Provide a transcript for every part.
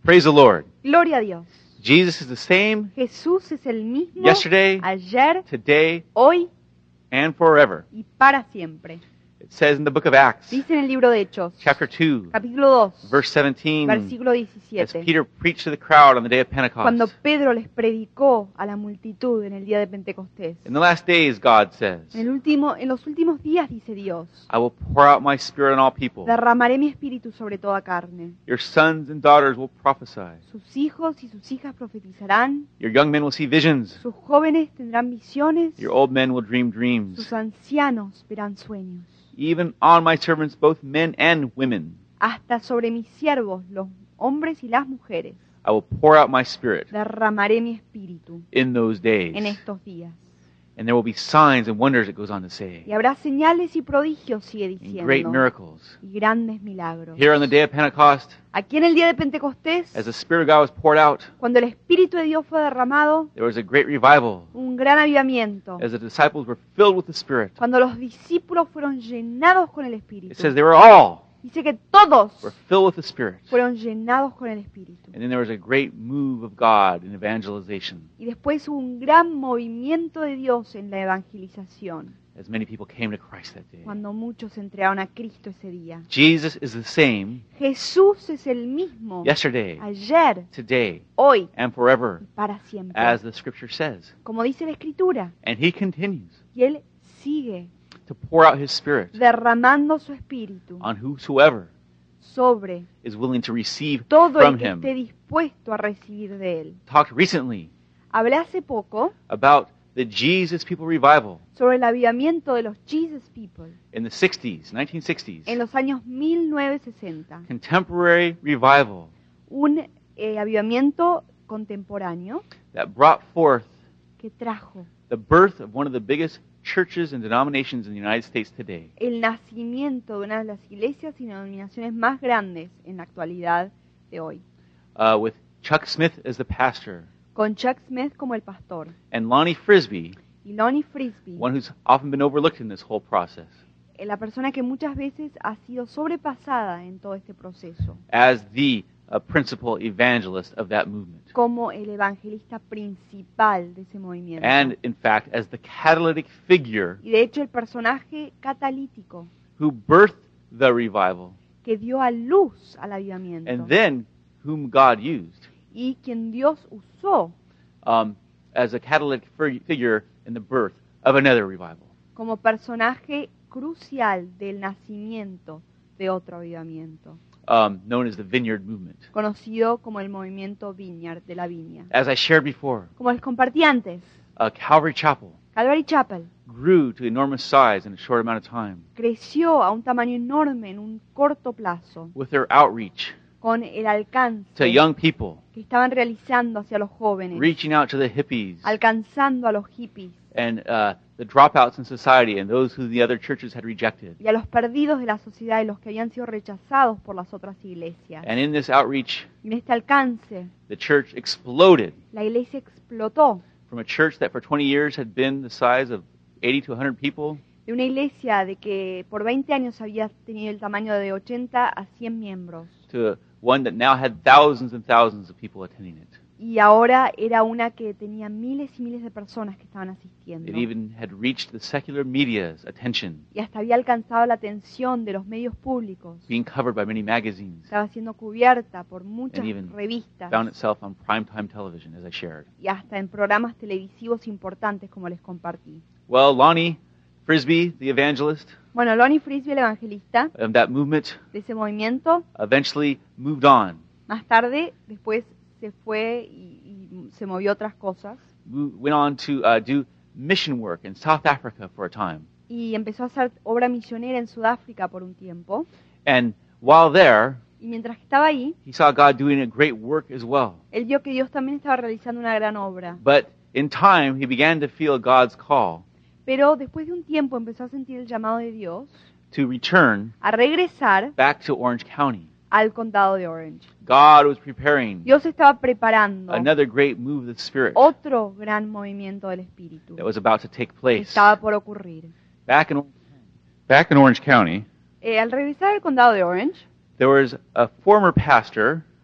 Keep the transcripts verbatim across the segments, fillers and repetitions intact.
Praise the Lord. Gloria a Dios. Jesus is the same Jesús es el mismo yesterday, ayer, today, hoy and forever. y para siempre. It says in the book of Acts, Dice en el libro de Hechos, chapter two, capítulo dos, verse seventeen, versículo as diecisiete. Peter preached to the crowd on the day of Cuando Pentecost. Pedro les predicó a la multitud en el día de Pentecostés. In the last days, God says, En, el último, en los últimos días, dice Dios, I will pour out my spirit on all people. derramaré mi espíritu sobre toda carne. Your sons and daughters will prophesy. Sus hijos y sus hijas profetizarán, Your young men will see visions. sus jóvenes tendrán visiones, Your old men will dream sus dreams. ancianos verán sueños. Even on my servants, both men and women, Hasta sobre mis siervos, los hombres y las mujeres, I will pour out my spirit derramaré mi espíritu in those days. en estos días. And there will be signs and wonders, it goes on to say, Y habrá señales y prodigios, sigue and great diciendo, miracles. y grandes milagros. Here on the day of Pentecost, Aquí en el día de Pentecostés, as the Spirit of God was poured out, cuando el Espíritu de Dios fue derramado, there was a great revival. un gran avivamiento. As the disciples were filled with the Spirit, Cuando los discípulos fueron llenados con el it Espíritu. says they were all Dice que todos were filled with the Spirit. fueron llenados con el Espíritu. And then there was a great move of God in evangelization, Y después hubo un gran movimiento de Dios en la evangelización, as many people came to Christ that day. cuando muchos entregaron a Cristo ese día. Jesus is the same Jesús es el mismo yesterday, ayer, today, hoy and forever, y para siempre. as the Scripture says. Como dice la Escritura. And He continues Y Él sigue to pour out His Spirit derramando su Espíritu on whosoever sobre is willing to receive todo from el que Him. esté dispuesto a recibir de Él. Talked recently Hablé hace poco about the Jesus People Revival sobre el avivamiento de los Jesus People in the sixties, nineteen sixties. en los años mil novecientos sesenta. Contemporary revival Un eh, avivamiento contemporáneo that brought forth que trajo the birth of one of the biggest churches and denominations in the United States today. el nacimiento de una de las iglesias y denominaciones más grandes en la actualidad de hoy, Uh, with Chuck Smith as the pastor con Chuck Smith como el pastor and Lonnie Frisbee, y Lonnie Frisbee, one who's often been overlooked in this whole process, eh, la persona que muchas veces ha sido sobrepasada en todo este proceso, as the uh, principal evangelist of that movement. como el evangelista principal de ese movimiento. And, in fact, as the catalytic figure Y de hecho el personaje catalítico who birthed the revival que dio a luz al avivamiento and then whom God used y quien Dios usó um, as a catalytic fir- figure in the birth of another revival. como personaje crucial del nacimiento de otro avivamiento, Um, known as the Vineyard Movement. conocido como el movimiento Vineyard de la Viña. As I shared before, Como les compartí antes, uh, Calvary Chapel Calvary Chapel grew to enormous size in a short amount of time creció a un tamaño enorme en un corto plazo, with their outreach con el alcance to young people, que estaban realizando hacia los jóvenes, reaching out to the hippies alcanzando a los hippies and uh, the dropouts in society and those who the other churches had rejected. y a los perdidos de la sociedad y los que habían sido rechazados por las otras iglesias. And in this outreach, Y en este alcance, the church exploded la iglesia explotó from a church that for twenty years had been the size of eighty to one hundred people de una iglesia de que por veinte años había tenido el tamaño de ochenta a cien miembros to one that now had thousands and thousands of people attending it. y ahora era una que tenía miles y miles de personas que estaban asistiendo It even had reached the secular media's attention, y hasta había alcanzado la atención de los medios públicos. being covered by many magazines, Estaba siendo cubierta por muchas and even revistas found itself on primetime television, as I shared. y hasta en programas televisivos importantes como les compartí. Well, Lonnie Frisbee, the evangelist Bueno, Lonnie Frisbee, el evangelista of that movement, de ese movimiento, eventually moved on, más tarde después se fue y, y se movió a otras cosas mo- went on to uh, do mission work in South Africa for a time. y empezó a hacer obra misionera en Sudáfrica por un tiempo. And while there, Y mientras estaba ahí, he saw God doing a great work as well. él vio que Dios también estaba realizando una gran obra. But in time, he began to feel God's call Pero después de un tiempo empezó a sentir el llamado de Dios to return a regresar back to Orange County. al condado de Orange. God was preparing Dios estaba preparando another great move of the Spirit otro gran movimiento del Espíritu that was about to take que place. estaba por ocurrir. Back in, back in Orange County, Eh, al regresar al condado de Orange, there was a former pastor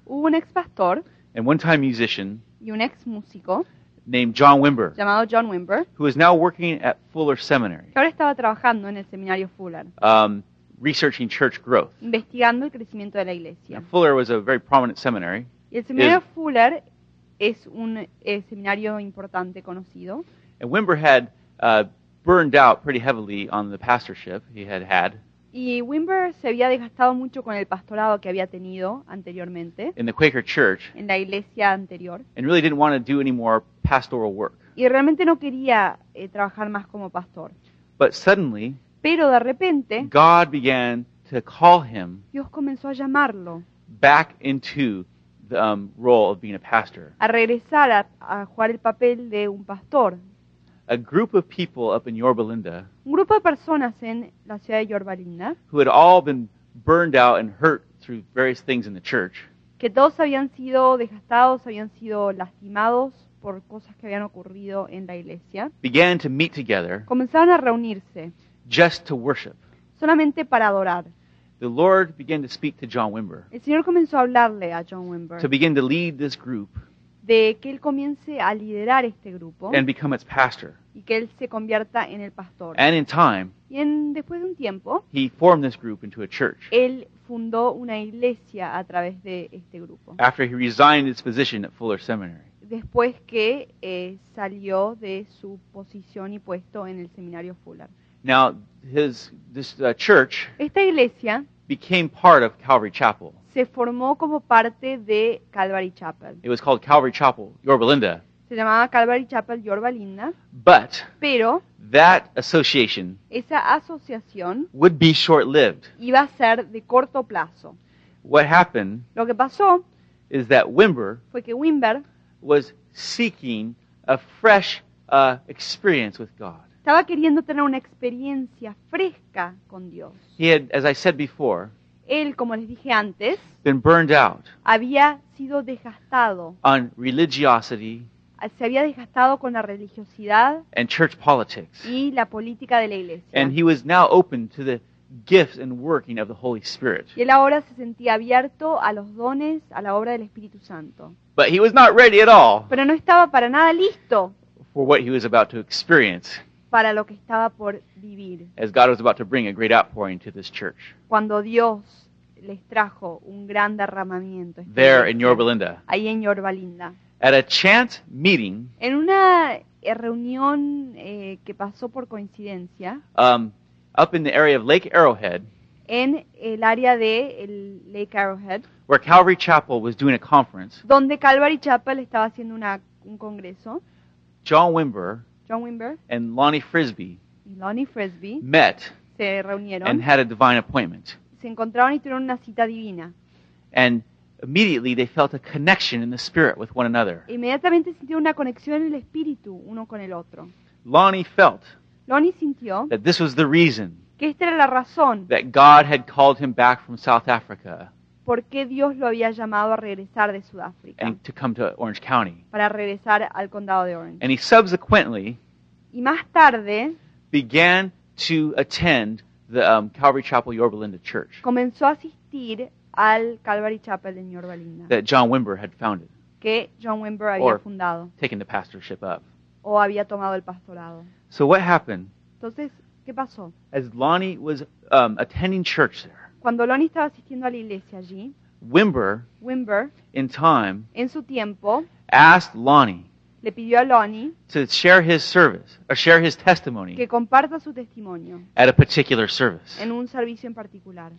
Hubo un ex pastor and one-time musician y un ex músico named John Wimber, llamado John Wimber, who is now working at Fuller Seminary, que ahora estaba trabajando en el seminario Fuller, um, researching church growth. investigando el crecimiento de la iglesia. Now, Fuller was a very prominent seminary, Y el seminario is- Fuller es un eh, seminario importante, conocido, and Wimber had uh, burned out pretty heavily on the pastorship he had had y Wimber se había desgastado mucho con el pastorado que había tenido anteriormente in the Quaker Church, en la iglesia anterior, and really didn't want to do any more pastoral work. y realmente no quería eh, trabajar más como pastor. But suddenly, Pero de repente, God began to call him Dios comenzó a llamarlo, back into the um, role of being a pastor. a regresar a, a jugar el papel de un pastor. A group of people up in Yorba Linda Un grupo de personas en la ciudad de Yorba Linda, who had all been burned out and hurt through various things in the church, que todos habían sido desgastados, habían sido lastimados por cosas que habían ocurrido en la iglesia, began to meet together comenzaron a reunirse just to worship. solamente para adorar. The Lord began to speak to John Wimber El Señor comenzó a hablarle a John Wimber to begin to lead this group de que él comience a liderar este grupo and become its pastor. y que él se convierta en el pastor. And in time, Y en, después de un tiempo, he formed this group into a church él fundó una iglesia a través de este grupo. after he resigned his position at Fuller Seminary. Después que eh, salió de su posición y puesto en el seminario Fuller. Now, his this uh, church Esta iglesia became part of Calvary Chapel. se formó como parte de Calvary Chapel. It was called Calvary Chapel, Yorba Linda. Se llamaba Calvary Chapel Yorba Linda, But pero that association esa asociación would be short-lived. iba a ser de corto plazo. What happened Lo que pasó is that Wimber fue que Wimber was seeking a fresh uh, experience with God. estaba queriendo tener una experiencia fresca con Dios. He had, as I said before, Él, como les dije antes, been burned out había sido desgastado, on religiosity se había desgastado con la religiosidad and church politics. y la política de la iglesia. And he was now open to the gifts and working of the Holy Spirit. Y él ahora se sentía abierto a los dones, a la obra del Espíritu Santo. But he was not ready at all Pero no estaba para nada listo for what he was about to experience para lo que estaba por vivir, as God was about to bring a great outpouring to this church cuando Dios les trajo un gran derramamiento. a esta there in iglesia, Yorba Linda. ahí en Yorba Linda. At a chance meeting En una eh, reunión eh, que pasó por coincidencia um, up in the area of Lake Arrowhead, en el área de el Lake Arrowhead, where Calvary Chapel was doing a conference, donde Calvary Chapel estaba haciendo una, un congreso, John Wimber John Wimber and Lonnie Frisbee y Lonnie Frisbee met se and reunieron, had a divine appointment. se encontraron y tuvieron una cita divina. And immediately they felt a connection in the spirit with one another. Inmediatamente sintieron una conexión en el espíritu uno con el otro. Lonnie felt Lonnie sintió that this was the reason que esta era la razón that God had called him back from South Africa por qué Dios lo había llamado a regresar de Sudáfrica, and to come to Orange County. para regresar al condado de Orange. And he subsequently Y más tarde began to attend the um, Calvary Chapel Yorba Linda Church comenzó a asistir al Calvary Chapel en Yorba Linda, that John Wimber had founded, que John Wimber había Or- fundado taken the pastorship of. o había tomado el pastorado. So what happened? Entonces, ¿qué pasó? As Lonnie was um, attending church there, Cuando Lonnie estaba asistiendo a la iglesia allí, Wimber, Wimber, in time, en su tiempo, asked Lonnie le pidió a Lonnie to share his service or share his testimony que comparta su testimonio at a particular service. en un servicio en particular.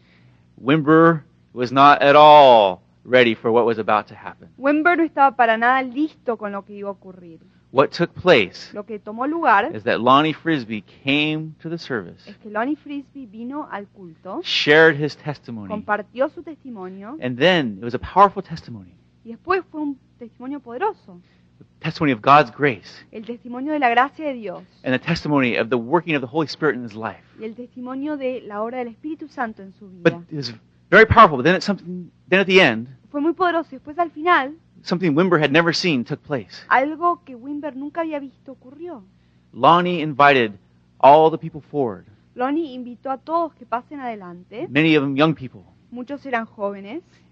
Wimber was not at all ready for what was about to happen. Wimber no estaba para nada listo con lo que iba a ocurrir. What took place Lo que tomó lugar is that Lonnie Frisbee came to the service, es que Lonnie Frisbee vino al culto, shared his testimony, compartió su testimonio and then it was a powerful testimony, y después fue un testimonio poderoso, the testimony of God's grace el testimonio de la gracia de Dios and the testimony of the working of the Holy Spirit in his life. y el testimonio de la obra del Espíritu Santo en su But vida. it was very powerful. But then at something, then at the end, Fue muy poderoso y después al final something Wimber had never seen took place. algo que Wimber nunca había visto ocurrió. Lonnie invited all the people forward, Lonnie invitó a todos que pasen adelante, many of them young people, muchos eran jóvenes,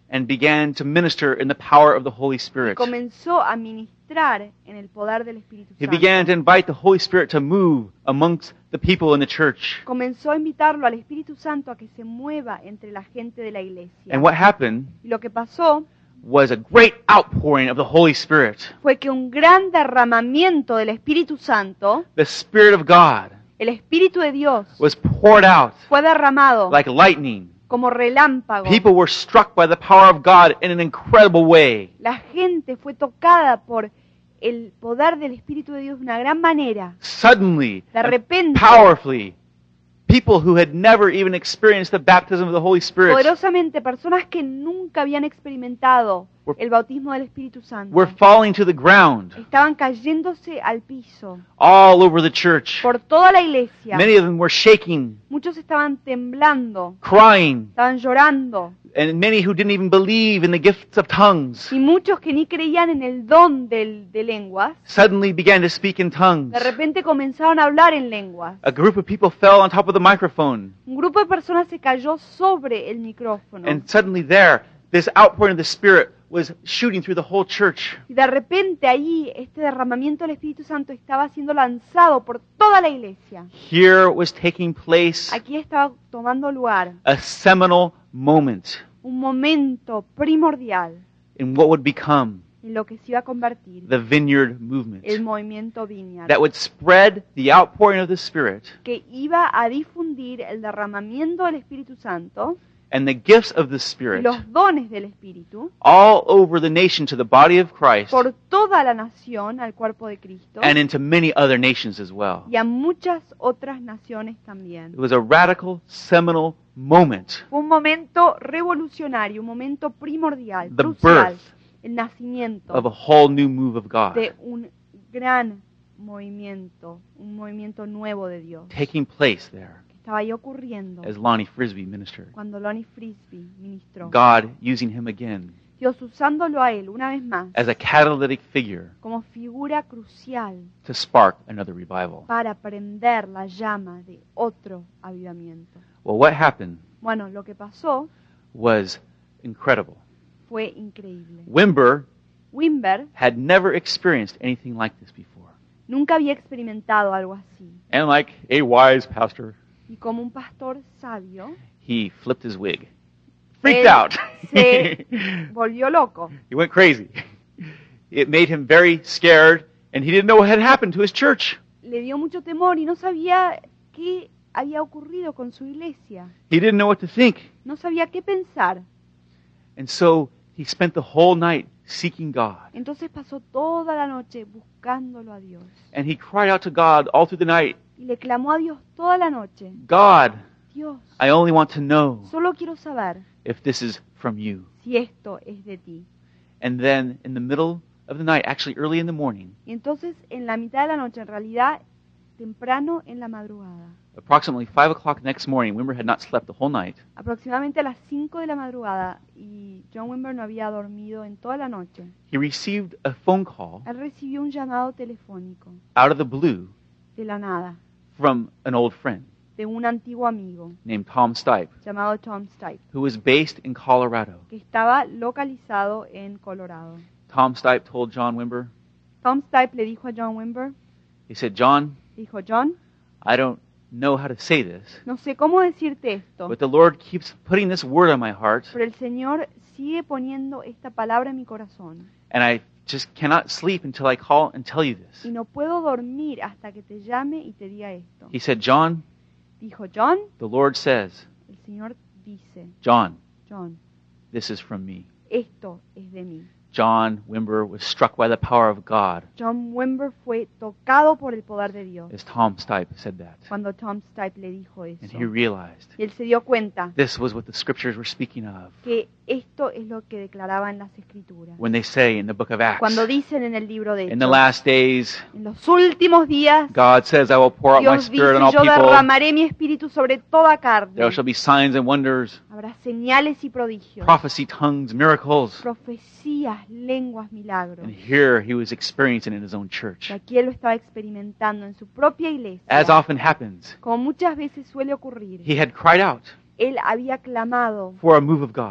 and began to minister in the power of the Holy y Spirit. comenzó a ministrar en el poder del Espíritu He Santo. began to invite the Holy Spirit to move amongst the people in the church. Comenzó a invitarlo al Espíritu Santo a que se mueva entre la gente de la iglesia. And what happened Y lo que pasó was a great outpouring of the Holy Spirit. fue que un gran derramamiento del Espíritu Santo, The Spirit of God el Espíritu de Dios, was poured out fue derramado like lightning. como relámpago. People were struck by the power of God in an incredible way. La gente fue tocada por el poder del Espíritu de Dios de una gran manera. Suddenly, De repente, powerfully, people who had never even experienced the baptism of the Holy Spirit poderosamente, personas que nunca habían experimentado Were- el bautismo del Espíritu Santo were falling to the ground estaban cayéndose al piso all over the church. por toda la iglesia. Many of them were shaking, Muchos estaban temblando, crying, estaban llorando, and many who didn't even believe in the gifts of tongues y muchos que ni creían en el don del- de lenguas, suddenly began to speak in tongues. de repente comenzaron a hablar en lenguas. A group of people fell on top of the microphone, Un grupo de personas se cayó sobre el micrófono. and suddenly there, this outpouring of the Spirit was shooting through the whole church. Y de repente ahí este derramamiento del Espíritu Santo estaba siendo lanzado por toda la iglesia. Here was taking place Aquí estaba tomando lugar a seminal moment un momento primordial in what would become en lo que se iba a convertir the Vineyard Movement el movimiento Vineyard, that would spread the outpouring of the Spirit que iba a difundir el derramamiento del Espíritu Santo and the gifts of the y Spirit los dones del Espíritu all over the nation to the body of Christ por toda la nación al cuerpo de Cristo and into many other nations as well. y a muchas otras naciones también. It was a radical, seminal moment, Fue un momento revolucionario, un momento primordial, The crucial, birth el nacimiento of a whole new move of God de un gran movimiento, un movimiento nuevo de Dios, taking place there que estaba ahí ocurriendo as Lonnie Frisbee ministered. cuando Lonnie Frisbee ministró. God using him again Dios usándolo a él una vez más as a catalytic figure como figura crucial to spark another revival. para prender la llama de otro avivamiento. Well, what happened Bueno, lo que pasó was incredible. fue increíble. Wimber Wimber had never experienced anything like this before. nunca había experimentado algo así. And like a wise pastor, Y como un pastor sabio, he flipped his wig. Freaked él out. se volvió loco. He went crazy. It made him very scared, and he didn't know what had happened to his church. Le dio mucho temor y no sabía qué había ocurrido con su iglesia. He didn't know what to think. No sabía qué pensar. And so he spent the whole night seeking God. Entonces pasó toda la noche buscándolo a Dios. And he cried out to God all through the night, Y le clamó a Dios toda la noche. God, Dios, I only want to know solo quiero saber if this is from you. si esto es de ti. And then in the middle of the night, actually early in the morning, Y entonces en la mitad de la noche, en realidad temprano en la madrugada, approximately five o'clock next morning, Wimber had not slept the whole night. aproximadamente a las cinco de la madrugada, y John Wimber no había dormido en toda la noche, He received a phone call él recibió un llamado telefónico out of the blue de la nada from an old friend de un antiguo amigo named Tom Stipe, llamado Tom Stipe, who was based in Colorado. que estaba localizado en Colorado. Tom Stipe told John Wimber, Tom Stipe le dijo a John Wimber, he said, John, dijo, John, I don't know how to say this, no sé cómo decirte esto, but the Lord keeps putting this word on my heart, pero el Señor sigue poniendo esta palabra en mi corazón and I just cannot sleep until I call and tell you this. y no puedo dormir hasta que te llame y te diga esto. He said, John, Dijo, John, the Lord says, el Señor dice, John, John, this is from me. esto es de mí. John Wimber was struck by the power of God, John Wimber fue tocado por el poder de Dios as Tom Stipe said that. cuando Tom Stipe le dijo And eso. he realized Y él se dio cuenta this was what the scriptures were speaking of que esto es lo que declaraban las Escrituras. when they say in the book of Acts, Cuando dicen en el libro de in the Hechos, last days, en los últimos días, God says, I will pour out my Dios dice, spirit on all yo people. derramaré mi espíritu sobre toda carne. There shall be signs and wonders, Habrá señales y prodigios, prophecy, tongues, miracles. profecías, lenguas, milagros. And here he was experiencing in his own church. Y aquí él lo estaba experimentando en su propia iglesia. As often happens, Como muchas veces suele ocurrir, he had cried out él había clamado, for a move of God.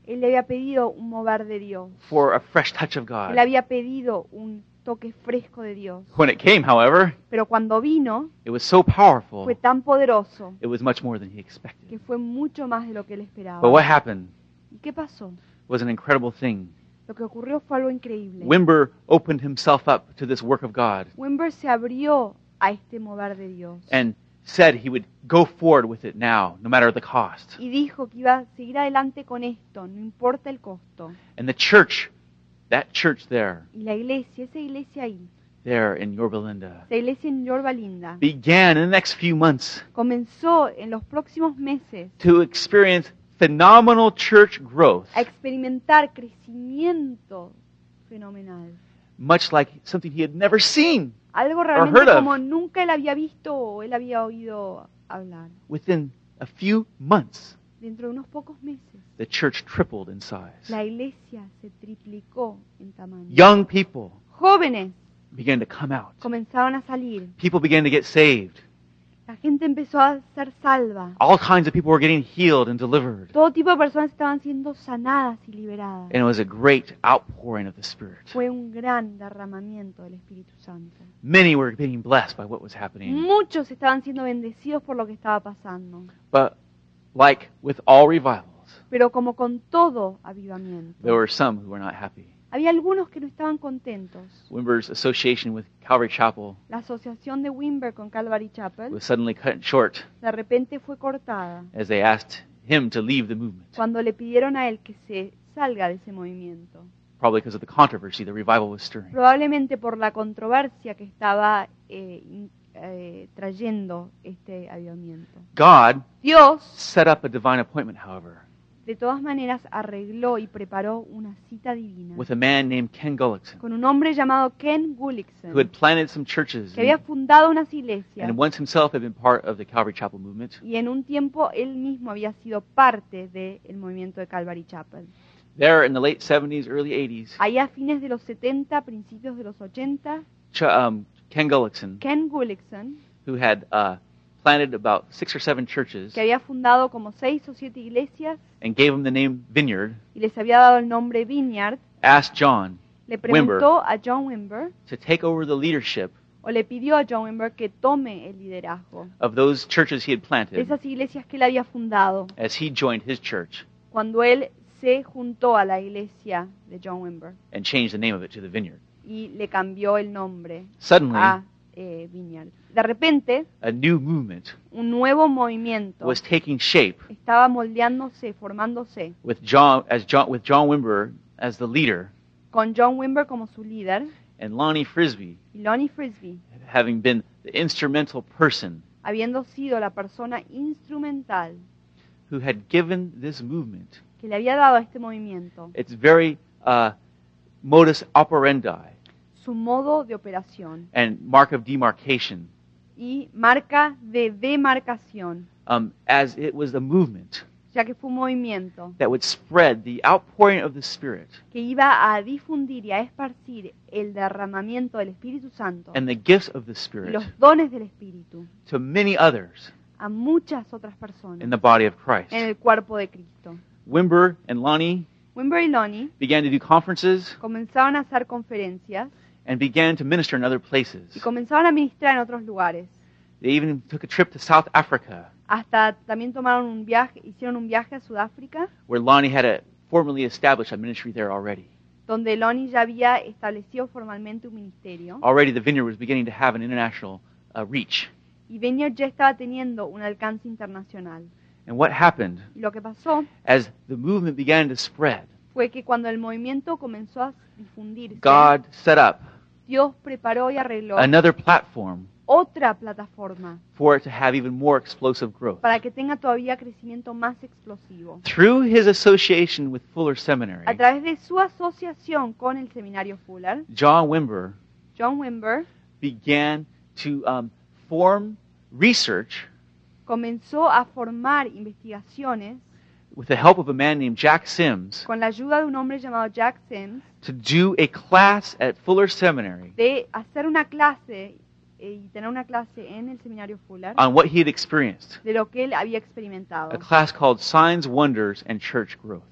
Él le había pedido un mover de Dios. for a fresh touch of Él God. había pedido un toque fresco de Dios. When it came, however, Pero cuando vino, it was so powerful, fue tan poderoso it was much more than he que expected. fue mucho más de lo que él esperaba. But what happened ¿Y qué pasó? was an incredible thing. Lo que ocurrió fue algo increíble. Wimber opened himself up to this work of God Wimber se abrió a este mover de Dios and said he would go forward with it now, no matter the cost. y dijo que iba a seguir adelante con esto, no importa el costo. And the church, that church there, Y la iglesia, esa iglesia ahí, there in Yorba Linda, esa iglesia en Yorba Linda, began in the next few months comenzó en los próximos meses to experience phenomenal church growth, a experimentar crecimiento fenomenal. much like something he had never seen. Algo heard realmente of. como nunca él había visto o él había oído hablar. Within a few months, Dentro de unos pocos meses, the church tripled in size. la iglesia se triplicó en tamaño. Young people Jóvenes began to come out. comenzaron a salir. People began to get saved. La gente empezó a ser salva. All kinds of people were getting healed and delivered. Todo tipo de personas estaban siendo sanadas y liberadas. And it was a great outpouring of the Spirit. Fue un gran derramamiento del Espíritu Santo. Many were being blessed by what was happening. Muchos estaban siendo bendecidos por lo que estaba pasando. But like with all revivals, Pero como con todo avivamiento, there were some who were not happy. había algunos que no estaban contentos. Wimber's association with Calvary Chapel La asociación de Wimber con Calvary Chapel was suddenly cut short de repente fue cortada as they asked him to leave the movement, cuando le pidieron a él que se salga de ese movimiento. probably because of the controversy the revival was stirring. Probablemente por la controversia que estaba eh, in- eh, trayendo este avivamiento. God Dios, set up a divine appointment, however, de todas maneras, arregló y preparó una cita divina with a man named Ken Gullickson, con un hombre llamado Ken Gullickson, who had planted some churches que había and, fundado unas iglesias and once himself had been part of the Calvary Chapel movement. y en un tiempo él mismo había sido parte del movimiento de Calvary Chapel. There in the late seventies, early eighties, Ahí a fines de los setenta, principios de los ochenta, Ch- um, Ken Gullickson, Ken Gullickson, who had uh, planted about six or seven churches que había fundado como seis o siete iglesias and gave him the name Vineyard, y les había dado el nombre Vineyard, asked John le preguntó a John Wimber to take over the leadership o le pidió a John Wimber que tome el liderazgo of those churches he had de planted esas iglesias que él había fundado as he joined his church cuando él se juntó a la iglesia de John Wimber and changed the name of it to the Vineyard. y le cambió el nombre Suddenly, a eh, Vineyard. De repente, a new movement un nuevo movimiento was taking shape estaba moldeándose, formándose, with John as John with John Wimber as the leader con John Wimber como su líder and Lonnie Frisbee y Lonnie Frisbee having been the instrumental person habiendo sido la persona instrumental who had given this movement que le había dado a este movimiento its very uh, modus operandi su modo de operación and mark of demarcation, y marca de demarcación, um, as it was a movement ya que fue un movimiento that would spread the outpouring of the Spirit que iba a difundir y a esparcir el derramamiento del Espíritu Santo and the gifts of the y Spirit los dones del Espíritu to many others a muchas otras in personas the body of Christ. en el cuerpo de Cristo. Wimber and Lonnie Wimber y Lonnie began to do conferences comenzaron a hacer conferencias and began to minister in other places. y comenzaron a ministrar en otros lugares. They even took a trip to South Africa, Hasta también tomaron un viaje, hicieron un viaje a Sudáfrica, where Lonnie had a, formally established a ministry there already. donde Lonnie ya había establecido formalmente un ministerio Already the Vineyard was beginning to have an international uh, reach. y Vineyard ya estaba teniendo un alcance internacional. And what happened Y lo que pasó as the movement began to spread, fue que cuando el movimiento comenzó a difundirse, God set up Dios preparó y arregló another platform otra plataforma for it to have even more explosive growth. para que tenga todavía crecimiento más explosivo. Through his association with Fuller Seminary, A través de su asociación con el seminario Fuller, John Wimber John Wimber began to um, form research comenzó a formar investigaciones with the help of a man named Jack Sims con la ayuda de un hombre llamado Jack Sims to do a class at Fuller Seminary de hacer una clase eh, y tener una clase en el seminario Fuller on what he had experienced, de lo que él había experimentado. a class called Signs, Wonders, and Church Growth.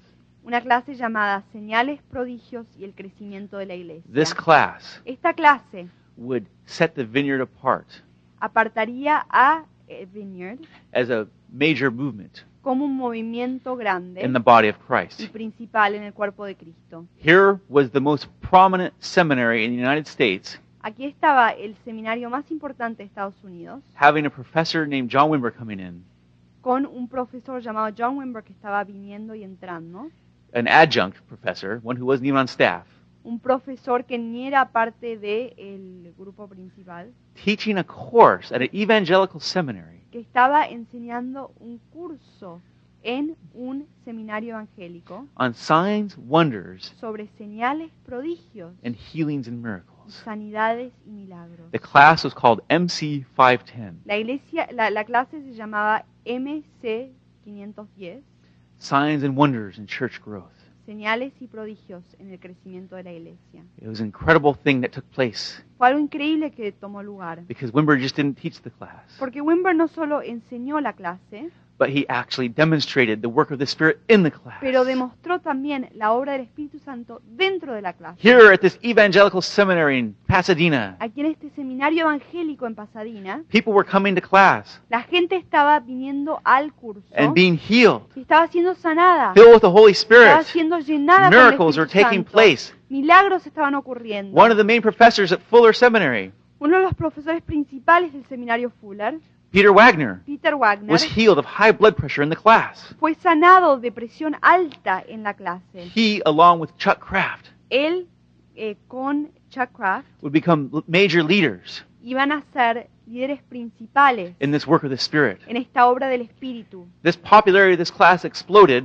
una clase llamada Señales, Prodigios y el Crecimiento de la Iglesia. This class Esta clase would set the Vineyard apart apartaría a eh, Vineyard as a major movement como un movimiento grande in the body of y Christ. principal en el cuerpo de Cristo. Here was the most prominent seminary in the United States, Aquí estaba el seminario más importante de Estados Unidos, having a professor named John Wimber coming in, con un profesor llamado John Wimber que estaba viniendo y entrando, an adjunct professor, one who wasn't even on staff, un profesor que ni era parte del grupo principal, teaching a course at an evangelical seminary que estaba enseñando un curso en un seminario evangélico on signs, wonders, sobre señales, prodigios, and healings and y miracles. sanidades y milagros. The class was called M C five ten, La iglesia, la, la clase se llamaba M C quinientos diez, Signs and Wonders in Church Growth. señales y prodigios en el crecimiento de la iglesia. It was an incredible thing that took place Fue algo increíble que tomó lugar, because Wimber just didn't teach the class, porque Wimber no solo enseñó la clase, but he actually demonstrated the work of the Spirit in the class. pero demostró también la obra del Espíritu Santo dentro de la clase. Here at this evangelical seminary in Pasadena, Aquí en este seminario evangélico en Pasadena, people were coming to class la gente estaba viniendo al curso and being healed, y estaba siendo sanada, filled with the Holy estaba Spirit. siendo llenada por el Miracles are Espíritu taking Santo. place. Milagros estaban ocurriendo. One of the main professors at Fuller Seminary, Uno de los profesores principales del seminario Fuller, Peter Wagner, Peter Wagner, was healed of high blood pressure in the class. fue sanado de presión alta en la clase. He, along with Chuck Kraft, Él, eh, con Chuck Kraft, would become l- major leaders iban a ser líderes principales in this work of the Spirit. en esta obra del Espíritu. This popularity of this class exploded,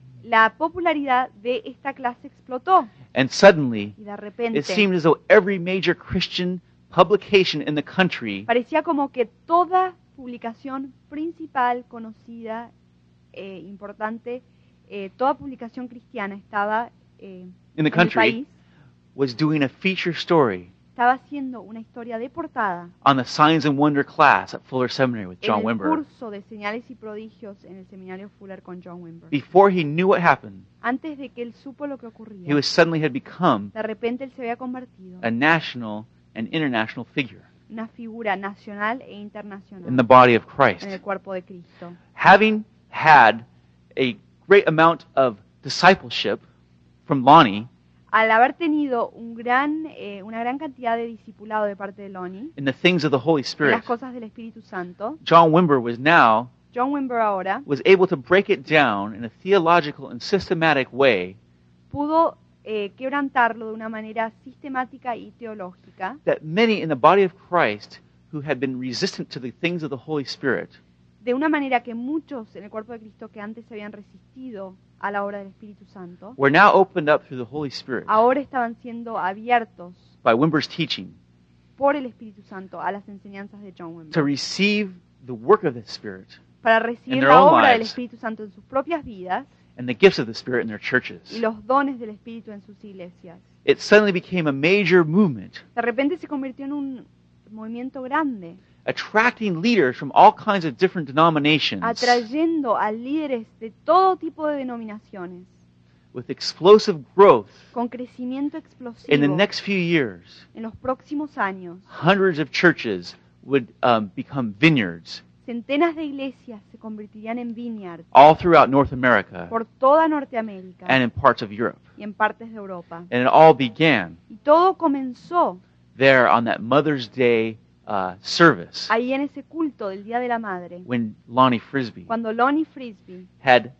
La popularidad de esta clase explotó and suddenly y de it repente seemed as though every major Christian publication in the country parecía como que toda publicación principal, conocida, eh, importante, eh, toda publicación cristiana estaba eh, in the en el country país, was doing a feature story estaba haciendo una historia de portada on the Signs and Wonder class at Fuller Seminary with en John el Wimber. curso de señales y prodigios en el seminario Fuller con John Wimber. Before he knew what happened, Antes de que él supo lo que he ocurría, was suddenly had become de repente él se había convertido a national and international figure en una figura nacional e in the internacional body of en el Christ. cuerpo de Cristo. Having had a great amount of discipleship from Lonnie Al haber tenido un gran, eh, una gran cantidad de discipulado de parte de Lonnie, in the things of the Holy en Spirit, las cosas del Espíritu Santo, John Wimber was now John Wimber ahora was able to break it down in a theological and systematic way pudo eh, quebrantarlo de una manera sistemática y teológica, that many in the body of Christ who had been resistant to the things of the Holy Spirit de una manera que muchos en el cuerpo de Cristo que antes se habían resistido a la obra del Espíritu Santo, were now opened up through the Holy Spirit ahora estaban siendo abiertos by Wimber's teaching por el Espíritu Santo a las enseñanzas de John to Wimber, receive the work of the Spirit para recibir in their la own obra del lives. Espíritu Santo en sus propias vidas and the gifts of the Spirit in their churches. y los dones del Espíritu en sus iglesias. It suddenly became a major movement, De repente se convirtió en un movimiento grande, attracting leaders from all kinds of different denominations atrayendo a líderes de todo tipo de denominaciones, with explosive growth. con crecimiento In the explosivo. next few years, En los próximos años, hundreds of churches would um, become vineyards centenas de iglesias se convertirían en vineyards all throughout North America por toda Norteamérica and in parts of Europe. y en partes de Europa. And it all began Y todo comenzó there on that Mother's Day uh, service ahí en ese culto del Día de la Madre, when Lonnie Frisbee cuando Lonnie Frisbee had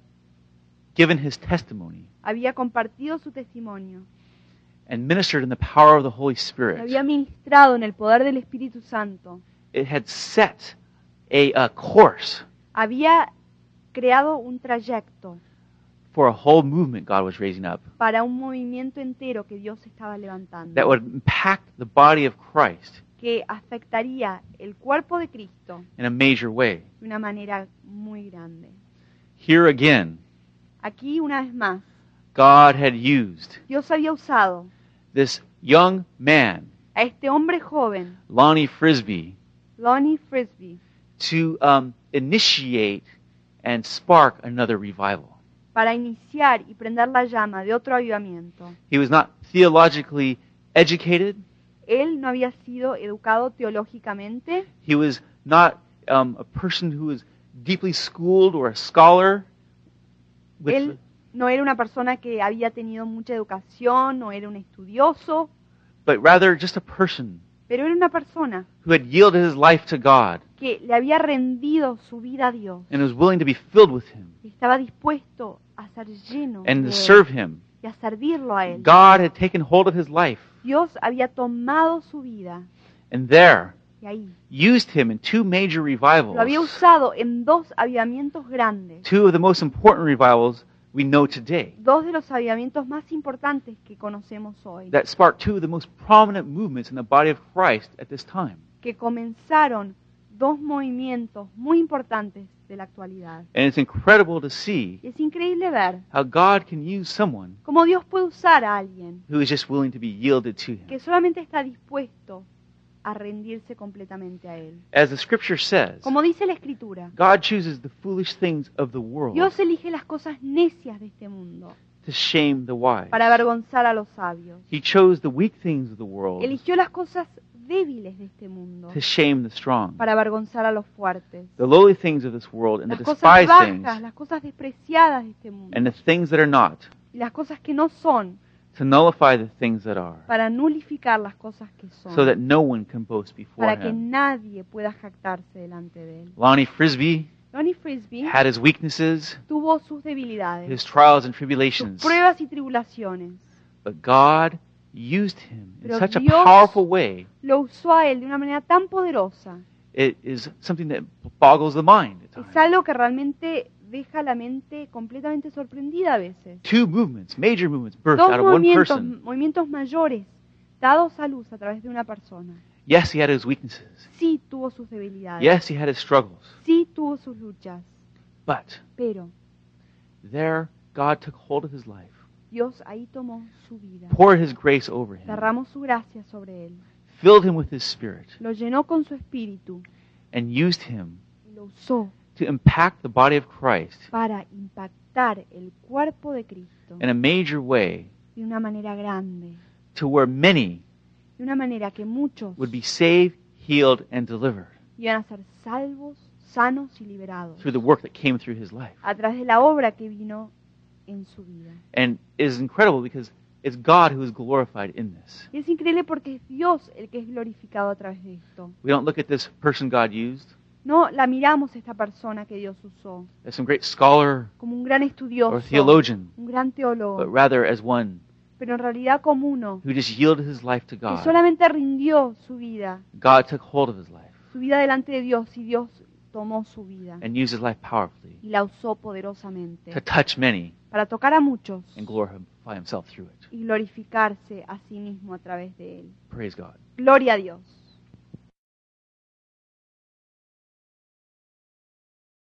given his testimony había compartido su testimonio, and ministered in the power of the Holy lo Spirit. había ministrado en el poder del Espíritu Santo, It had set a, a course había creado un trayecto for a whole movement God was raising up para un movimiento entero que Dios estaba levantando, that would impact the body of Christ que afectaría el cuerpo de Cristo in a major way. de una manera muy grande. Here again, Aquí, una vez más, God had used Dios había usado this young man, a este hombre joven, Lonnie Frisbee, Lonnie Frisbee, to um, initiate and spark another revival. para iniciar y prender la llama de otro avivamiento. He was not theologically educated. Él no había sido educado teológicamente. He was not um, a person who was deeply schooled or a scholar. With Él no era una persona que había tenido mucha educación, no era un estudioso, but rather just a person pero era una persona who had yielded his life to God que le había rendido su vida a Dios and was willing to be filled with Him y estaba dispuesto a ser lleno and de to él serve Him. y a servirlo a él. God had taken hold of his life Dios había tomado su vida and there y ahí used him in two major lo había revivals, usado en dos avivamientos grandes, two of the most important revivals we know today, dos de los avivamientos más importantes que conocemos hoy, that sparked two of the most prominent movements in the body of Christ at this time. que comenzaron dos movimientos muy importantes de la actualidad. And it's incredible to see Y es increíble ver how God can use someone cómo Dios puede usar a alguien who is just willing to be yielded to Him. que solamente está dispuesto a rendirse completamente a Él. As the scripture says, Como dice la Escritura, God chooses the foolish things of the world Dios elige las cosas necias de este mundo to shame the wise. para avergonzar a los sabios. He chose the weak things of the world Eligió las cosas débiles de este mundo to shame the strong. para avergonzar a los fuertes. The lowly things of this world and the Las cosas despised things bajas, las cosas despreciadas de este mundo and the things that are not, y las cosas que no son, to nullify the things that are, para nulificar las cosas que son, so that no one can boast before para que Him. nadie pueda jactarse delante de Él. Lonnie Frisbee Lonnie Frisbee had his weaknesses, tuvo sus debilidades, his trials and sus tribulations, pruebas y tribulaciones. but God used him in Pero such a Dios powerful way. lo usó a él de una manera tan poderosa. It is something that boggles the mind at Es times. algo que realmente deja la mente completamente sorprendida a veces. Two movements, major movements, birthed Dos out of one movimientos, person. movimientos mayores dados a luz a través de una persona. Yes, he had his weaknesses. Sí tuvo sus debilidades. Yes, he had his struggles. Sí tuvo sus luchas. But Pero there, God took hold of his life, Dios ahí tomó su vida. poured his grace over him, Derramó su gracia sobre él. filled him with his spirit, Lo llenó con su espíritu. and used him Y lo usó to impact the body of Christ para impactar el cuerpo de Cristo in a major way de una manera grande. to where many De una manera que muchos would be saved, healed, and delivered iban a ser salvos, sanos y liberados through the work that came through his life. a través de la obra que vino en su vida. And it is incredible because it's God who is glorified in this. Y es increíble porque es Dios el que es glorificado a través de esto. We don't look at this person God used No la miramos a esta persona que Dios usó as some great scholar como un gran or estudioso, theologian, un gran but teólogo, rather as one pero en realidad como uno who just yielded his life to que God. solamente rindió su vida, God took hold of his life su vida delante de Dios, y Dios tomó su vida and used his life powerfully y la usó poderosamente to touch many para tocar a muchos and glorify himself through it. y glorificarse a sí mismo a través de él. Praise God. Gloria a Dios.